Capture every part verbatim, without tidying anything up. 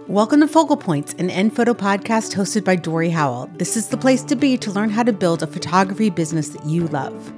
Welcome to Focal Points, an End Photo podcast hosted by Dory Howell. This is the place to be to learn how to build a photography business that you love.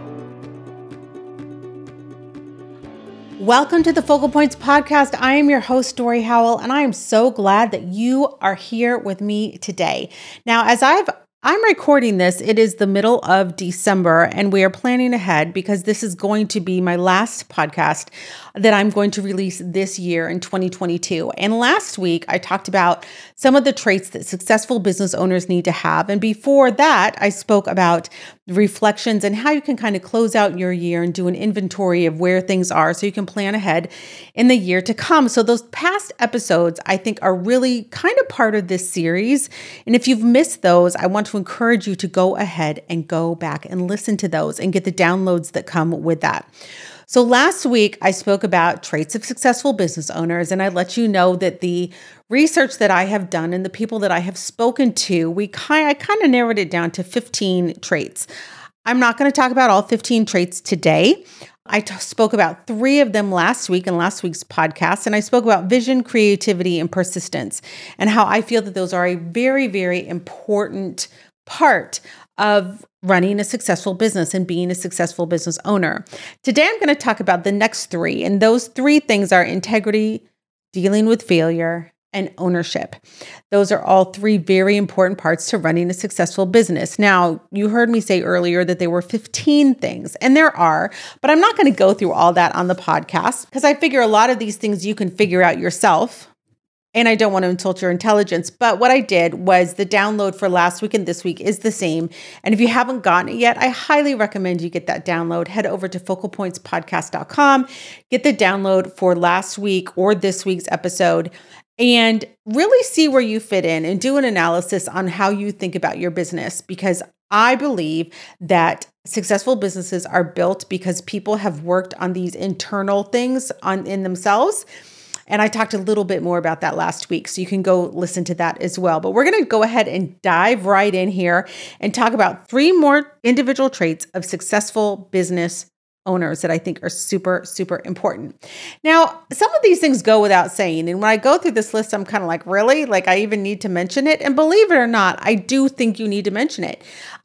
Welcome to the Focal Points podcast. I am your host, Dory Howell, and I am so glad that you are here with me today. Now, as I've I'm recording this, it is the middle of December, and we are planning ahead because this is going to be my last podcast that I'm going to release this year in twenty twenty-two. And last week, I talked about some of the traits that successful business owners need to have. And before that, I spoke about reflections and how you can kind of close out your year and do an inventory of where things are so you can plan ahead in the year to come. So those past episodes, I think, are really kind of part of this series. And if you've missed those, I want to encourage you to go ahead and go back and listen to those and get the downloads that come with that. So last week, I spoke about traits of successful business owners, and I let you know that the research that I have done and the people that I have spoken to, we kind I kind of narrowed it down to fifteen traits. I'm not going to talk about all fifteen traits today. I t- spoke about three of them last week in last week's podcast, and I spoke about vision, creativity, and persistence, and how I feel that those are a very, very important part of running a successful business and being a successful business owner. Today, I'm going to talk about the next three, and those three things are integrity, dealing with failure, and ownership. Those are all three very important parts to running a successful business. Now, you heard me say earlier that there were fifteen things, and there are, but I'm not going to go through all that on the podcast because I figure a lot of these things you can figure out yourself. And I don't want to insult your intelligence, but what I did was the download for last week and this week is the same. And if you haven't gotten it yet, I highly recommend you get that download. Head over to focal points podcast dot com, get the download for last week or this week's episode, and really see where you fit in and do an analysis on how you think about your business. Because I believe that successful businesses are built because people have worked on these internal things on in themselves. And I talked a little bit more about that last week, so you can go listen to that as well. But we're going to go ahead and dive right in here and talk about three more individual traits of successful business owners that I think are super, super important. Now, some of these things go without saying. And when I go through this list, I'm kind of like, really? Like, I even need to mention it? And believe it or not, I do think you need to mention it.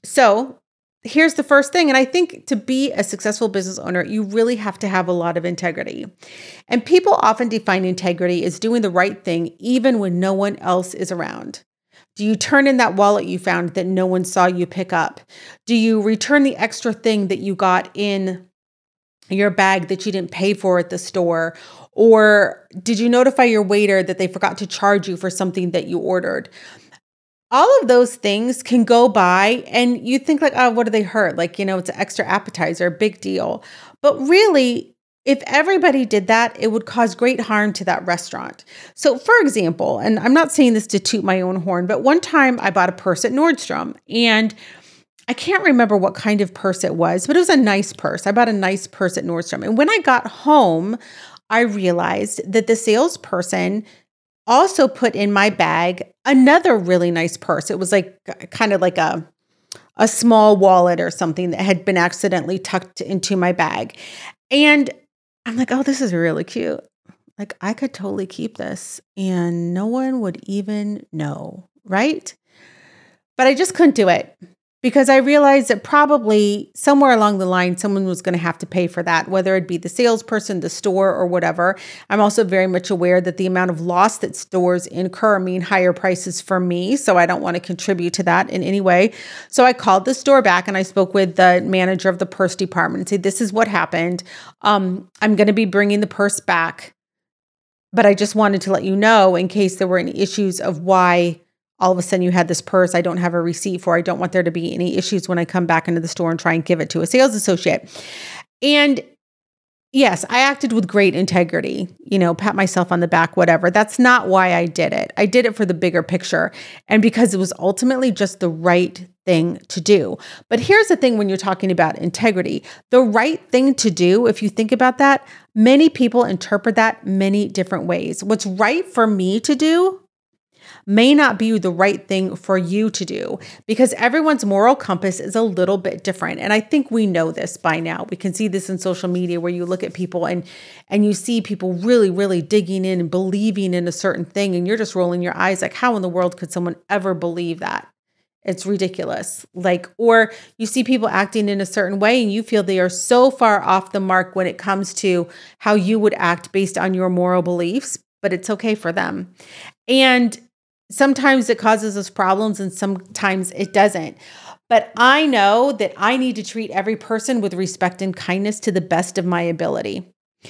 So here's the first thing. And I think to be a successful business owner, you really have to have a lot of integrity. And people often define integrity as doing the right thing, even when no one else is around. Do you turn in that wallet you found that no one saw you pick up? Do you return the extra thing that you got in your bag that you didn't pay for at the store? Or did you notify your waiter that they forgot to charge you for something that you ordered? All of those things can go by and you think like, oh, what do they hurt? Like, you know, it's an extra appetizer, big deal. But really, if everybody did that, it would cause great harm to that restaurant. So for example, and I'm not saying this to toot my own horn, but one time I bought a purse at Nordstrom and I can't remember what kind of purse it was, but it was a nice purse. I bought a nice purse at Nordstrom. And when I got home, I realized that the salesperson also put in my bag another really nice purse. It was like kind of like a, a small wallet or something that had been accidentally tucked into my bag. And I'm like, oh, this is really cute. Like I could totally keep this and no one would even know, right? But I just couldn't do it. Because I realized that probably somewhere along the line, someone was going to have to pay for that, whether it be the salesperson, the store, or whatever. I'm also very much aware that the amount of loss that stores incur mean higher prices for me. So I don't want to contribute to that in any way. So I called the store back and I spoke with the manager of the purse department and said, this is what happened. Um, I'm going to be bringing the purse back. But I just wanted to let you know in case there were any issues of why all of a sudden you had this purse I don't have a receipt for. I don't want there to be any issues when I come back into the store and try and give it to a sales associate. And yes, I acted with great integrity, you know, pat myself on the back, whatever. That's not why I did it. I did it for the bigger picture and because it was ultimately just the right thing to do. But here's the thing when you're talking about integrity, the right thing to do, if you think about that, many people interpret that many different ways. What's right for me to do may not be the right thing for you to do because everyone's moral compass is a little bit different. And I think we know this by now. We can see this in social media where you look at people and and you see people really, really digging in and believing in a certain thing. And you're just rolling your eyes like, how in the world could someone ever believe that? It's ridiculous. Like, or you see people acting in a certain way and you feel they are so far off the mark when it comes to how you would act based on your moral beliefs, but it's okay for them. And sometimes it causes us problems and sometimes it doesn't. But I know that I need to treat every person with respect and kindness to the best of my ability.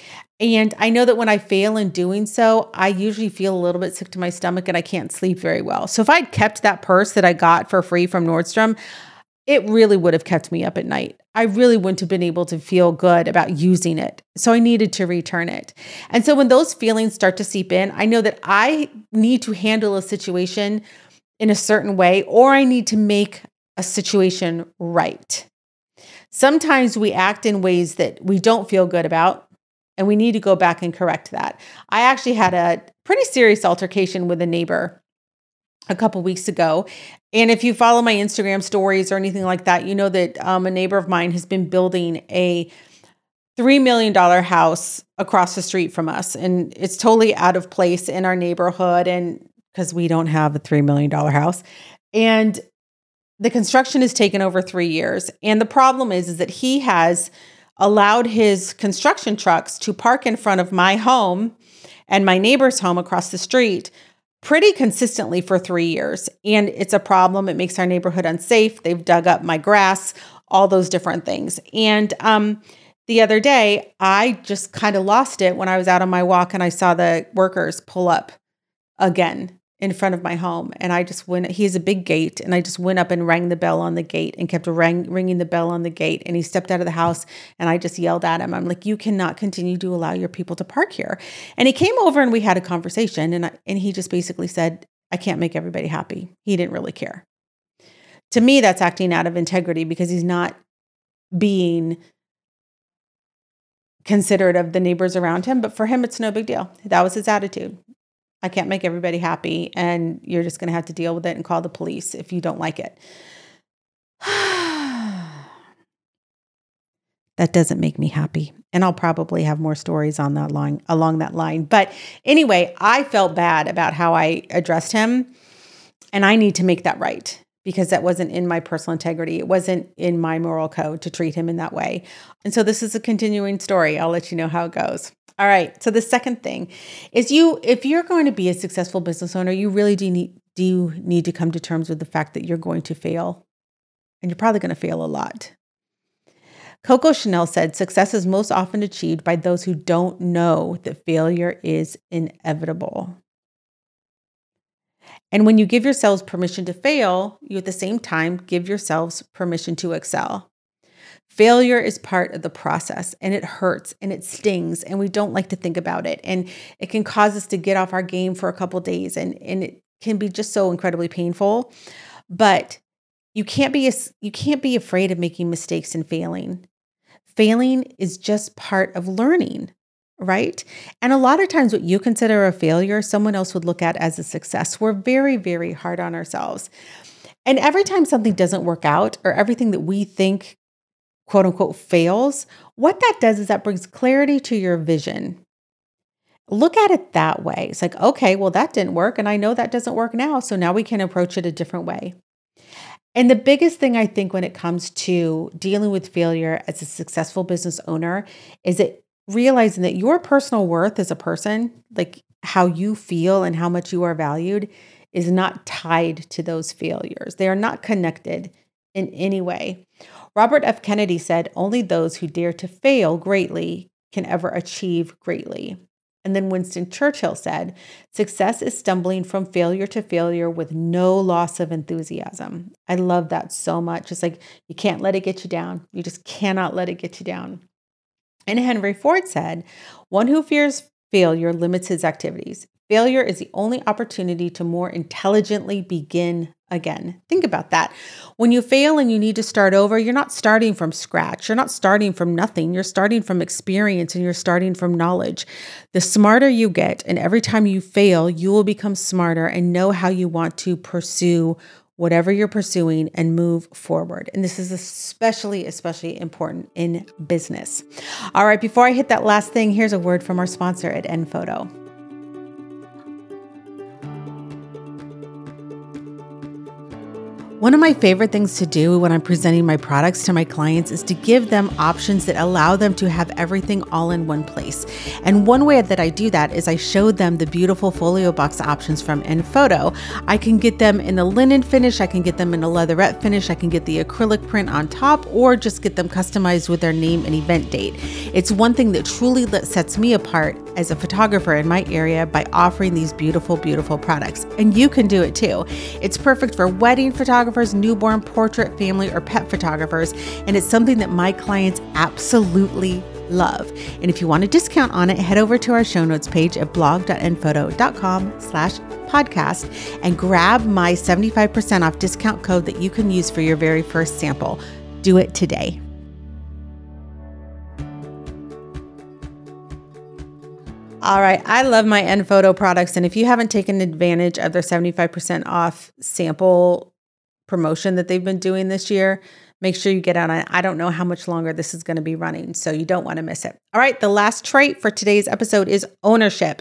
And I know that when I fail in doing so, I usually feel a little bit sick to my stomach and I can't sleep very well. So if I'd kept that purse that I got for free from Nordstrom, it really would have kept me up at night. I really wouldn't have been able to feel good about using it. So I needed to return it. And so when those feelings start to seep in, I know that I need to handle a situation in a certain way, or I need to make a situation right. Sometimes we act in ways that we don't feel good about, and we need to go back and correct that. I actually had a pretty serious altercation with a neighbor a couple weeks ago. And if you follow my Instagram stories or anything like that, you know that um, a neighbor of mine has been building a three million dollars house across the street from us. And it's totally out of place in our neighborhood, and because we don't have a three million dollars house. And the construction has taken over three years. And the problem is, is that he has allowed his construction trucks to park in front of my home and my neighbor's home across the street pretty consistently for three years. And it's a problem. It makes our neighborhood unsafe. They've dug up my grass, all those different things. And um, the other day, I just kind of lost it when I was out on my walk and I saw the workers pull up again in front of my home. And I just went, he has a big gate, and I just went up and rang the bell on the gate and kept ring, ringing the bell on the gate. And he stepped out of the house and I just yelled at him. I'm like, you cannot continue to allow your people to park here. And he came over and we had a conversation, and I, and he just basically said, I can't make everybody happy. He didn't really care. To me, that's acting out of integrity because he's not being considerate of the neighbors around him. But for him, it's no big deal. That was his attitude. I can't make everybody happy, and you're just going to have to deal with it and call the police if you don't like it. That doesn't make me happy. And I'll probably have more stories on that line, along that line. But anyway, I felt bad about how I addressed him, and I need to make that right because that wasn't in my personal integrity. It wasn't in my moral code to treat him in that way. And so this is a continuing story. I'll let you know how it goes. All right. So the second thing is you, if you're going to be a successful business owner, you really do need, do need to come to terms with the fact that you're going to fail, and you're probably going to fail a lot. Coco Chanel said, success is most often achieved by those who don't know that failure is inevitable. And when you give yourselves permission to fail, you at the same time give yourselves permission to excel. Failure is part of the process, and it hurts and it stings, and we don't like to think about it. And it can cause us to get off our game for a couple of days, and, and it can be just so incredibly painful. But you can't be you can't be afraid of making mistakes and failing. Failing is just part of learning, right? And a lot of times what you consider a failure, someone else would look at as a success. We're very, very hard on ourselves. And every time something doesn't work out, or everything that we think quote unquote fails, what that does is that brings clarity to your vision. Look at it that way. It's like, okay, well, that didn't work, and I know that doesn't work now. So now we can approach it a different way. And the biggest thing I think when it comes to dealing with failure as a successful business owner is it realizing that your personal worth as a person, like how you feel and how much you are valued, is not tied to those failures. They are not connected in any way. Robert F. Kennedy said, only those who dare to fail greatly can ever achieve greatly. And then Winston Churchill said, success is stumbling from failure to failure with no loss of enthusiasm. I love that so much. It's like, you can't let it get you down. You just cannot let it get you down. And Henry Ford said, one who fears failure limits his activities. Failure is the only opportunity to more intelligently begin again. Think about that. When you fail and you need to start over, you're not starting from scratch. You're not starting from nothing. You're starting from experience and you're starting from knowledge. The smarter you get, and every time you fail, you will become smarter and know how you want to pursue whatever you're pursuing and move forward. And this is especially, especially important in business. All right, before I hit that last thing, here's a word from our sponsor at Enphoto. One of my favorite things to do when I'm presenting my products to my clients is to give them options that allow them to have everything all in one place. And one way that I do that is I show them the beautiful folio box options from Enphoto. I can get them in a linen finish, I can get them in a leatherette finish, I can get the acrylic print on top, or just get them customized with their name and event date. It's one thing that truly sets me apart as a photographer in my area by offering these beautiful, beautiful products. And you can do it too. It's perfect for wedding photographers, newborn, portrait, family, or pet photographers. And it's something that my clients absolutely love. And if you want a discount on it, head over to our show notes page at blog.enphoto.com slash podcast and grab my seventy-five percent off discount code that you can use for your very first sample. Do it today. All right. I love my Enphoto products. And if you haven't taken advantage of their seventy-five percent off sample promotion that they've been doing this year, make sure you get out on it. I don't know how much longer this is going to be running, so you don't want to miss it. All right. The last trait for today's episode is ownership.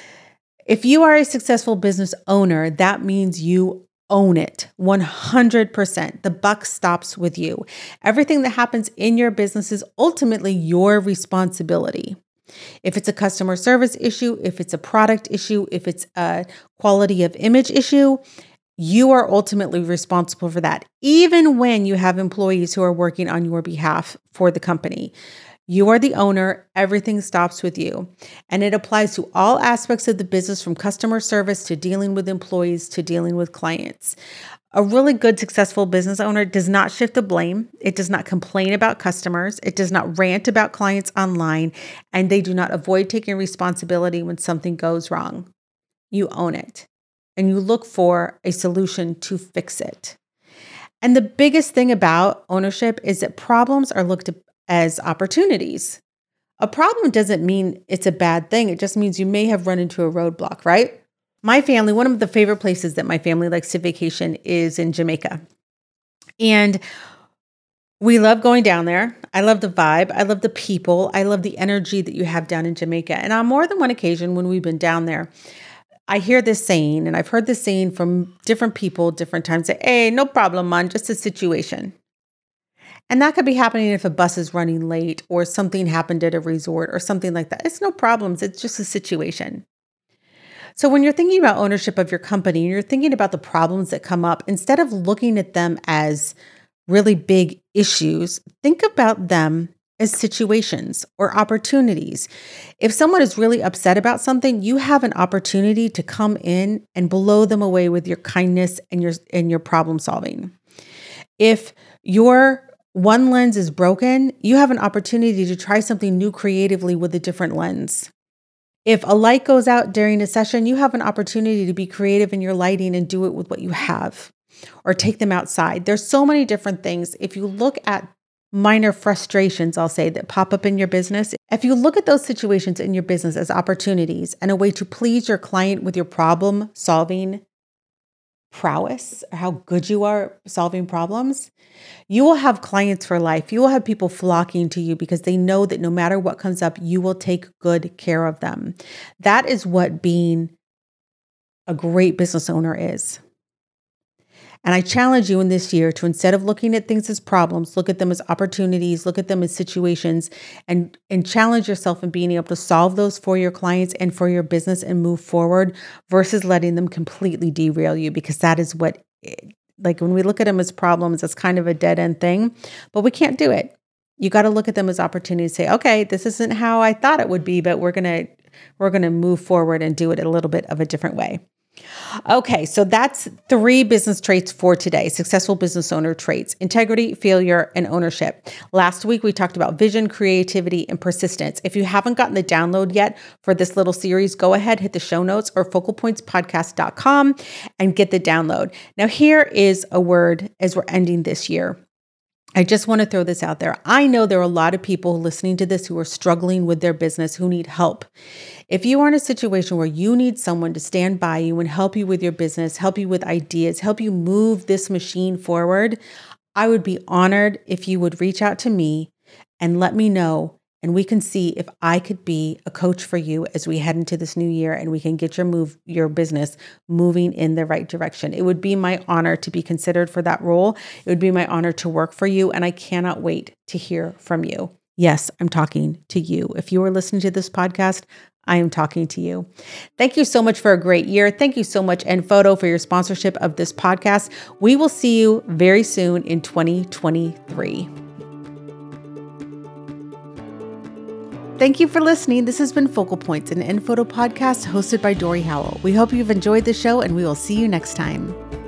If you are a successful business owner, that means you own it one hundred percent. The buck stops with you. Everything that happens in your business is ultimately your responsibility. If it's a customer service issue, if it's a product issue, if it's a quality of image issue, you are ultimately responsible for that. Even when you have employees who are working on your behalf for the company, you are the owner. Everything stops with you. And it applies to all aspects of the business, from customer service to dealing with employees to dealing with clients. A really good, successful business owner does not shift the blame. It does not complain about customers. It does not rant about clients online, and they do not avoid taking responsibility when something goes wrong. You own it, and you look for a solution to fix it. And the biggest thing about ownership is that problems are looked at as opportunities. A problem doesn't mean it's a bad thing. It just means you may have run into a roadblock, right? My family, one of the favorite places that my family likes to vacation is in Jamaica. And we love going down there. I love the vibe. I love the people. I love the energy that you have down in Jamaica. And on more than one occasion when we've been down there, I hear this saying, and I've heard this saying from different people, different times, say, hey, no problem, man, just a situation. And that could be happening if a bus is running late or something happened at a resort or something like that. It's no problems. It's just a situation. So when you're thinking about ownership of your company, and you're thinking about the problems that come up, instead of looking at them as really big issues, think about them as situations or opportunities. If someone is really upset about something, you have an opportunity to come in and blow them away with your kindness and your and your problem solving. If your one lens is broken, you have an opportunity to try something new creatively with a different lens. If a light goes out during a session, you have an opportunity to be creative in your lighting and do it with what you have, or take them outside. There's so many different things. If you look at minor frustrations, I'll say, that pop up in your business, if you look at those situations in your business as opportunities and a way to please your client with your problem solving prowess, or how good you are solving problems, you will have clients for life. You will have people flocking to you because they know that no matter what comes up, you will take good care of them. That is what being a great business owner is. And I challenge you in this year to, instead of looking at things as problems, look at them as opportunities, look at them as situations, and, and challenge yourself in being able to solve those for your clients and for your business and move forward, versus letting them completely derail you, because that is what, it, like when we look at them as problems, it's kind of a dead end thing, but we can't do it. You got to look at them as opportunities. Say, okay, this isn't how I thought it would be, but we're going to, we're going to move forward and do it a little bit of a different way. Okay, so that's three business traits for today. Successful business owner traits: integrity, failure, and ownership. Last week, we talked about vision, creativity, and persistence. If you haven't gotten the download yet for this little series, go ahead, hit the show notes or focal points podcast dot com and get the download. Now, here is a word as we're ending this year. I just want to throw this out there. I know there are a lot of people listening to this who are struggling with their business, who need help. If you are in a situation where you need someone to stand by you and help you with your business, help you with ideas, help you move this machine forward, I would be honored if you would reach out to me and let me know, and we can see if I could be a coach for you as we head into this new year and we can get your move, your business moving in the right direction. It would be my honor to be considered for that role. It would be my honor to work for you, and I cannot wait to hear from you. Yes, I'm talking to you. If you are listening to this podcast, I am talking to you. Thank you so much for a great year. Thank you so much, Enphoto, for your sponsorship of this podcast. We will see you very soon in twenty twenty-three. Thank you for listening. This has been Focal Points, an Enphoto podcast hosted by Dory Howell. We hope you've enjoyed the show, and we will see you next time.